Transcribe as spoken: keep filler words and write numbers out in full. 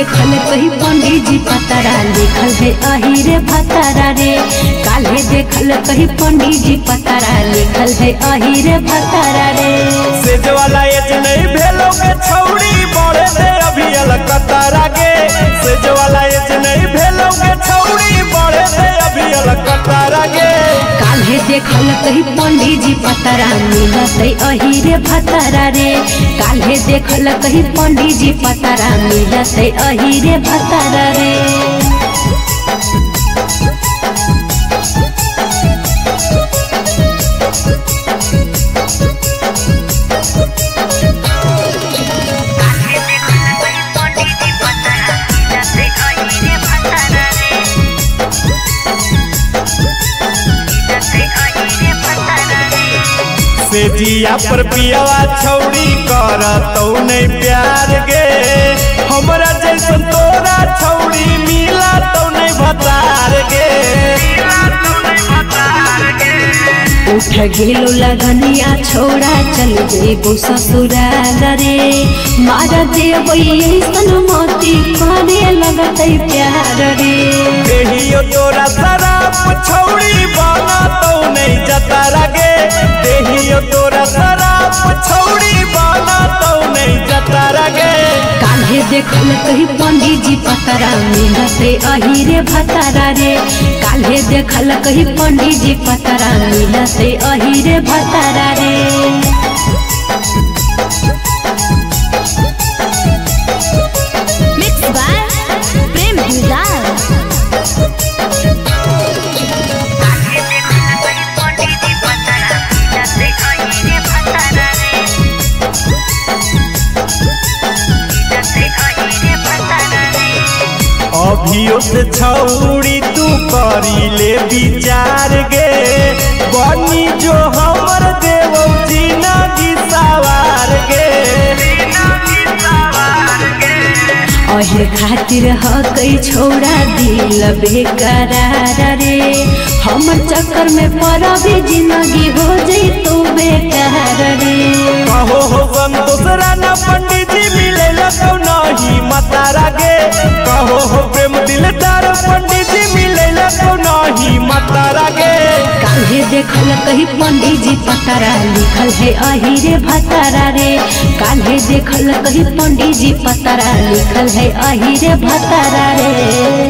देखल कही पंडित जी पतरा लिखल है अही रे भतरा रे। काल्हे देखल कही पंडित जी पतरा लिखल है अही रे भतरा रे। सेज वाला एज नहीं भेलो के छौड़ी बढ़े दे अभी अलकतरा गे। सेज वाला एज नहीं भेलो के छौड़ी बढ़े दे अभी अलकतरा गे। काल्हे देखल कही पंडित जी पतरा मिलत है अही रे भतरा रे। काल्हे देखल कही पंडित जी पतरा मिलत है अही रे भतरा रे। सेजिया पर पियावा छौड़ी करतौ नहीं प्यार गे। हमरा जैसन तोरा छौड़ी मिला तो नहीं भतार गे। उठ गेलो लगनिया छोड़ा चल जेबो ससुराल रे। मार देबो ऐसन मोती करे लगतै प्यार रे। देहियो तोरा शराब छौड़ी बना तो नहीं जतारा गे। देहियो तोरा शराब छौड़ी बना तो नहीं जतारा गे। काल्हे देखल कही पंडित जी पतरा मिलत है अही रे भतरा रे। काल्हे देखल कही पंडित जी पतरा मिलत है अही रे भतरा रे। Mix by Prem Gulzar. अभियो से छौड़ी तू करी ले विचार गे। बनी जो हमर देवो जिंदगी सवार गे। अहे खातिर हकई छोड़ा दिल बेकरार रे। हमर चक्कर में पड़बे जिंदगी हो जई तू बेकार रे। कहो हो संतोष राणा पंडित जी मिले लगो नहीं मतारा गे। कहो हो प्रेम दिलदार पंडित जी मिले लगो नहीं मतारा गे। काल्हे देखल कही पंडित जी पतरा लिखल है अही रे भतरा रे। काल्हे देखल कही पंडित जी पतरा लिखल है अही रे भतरा रे।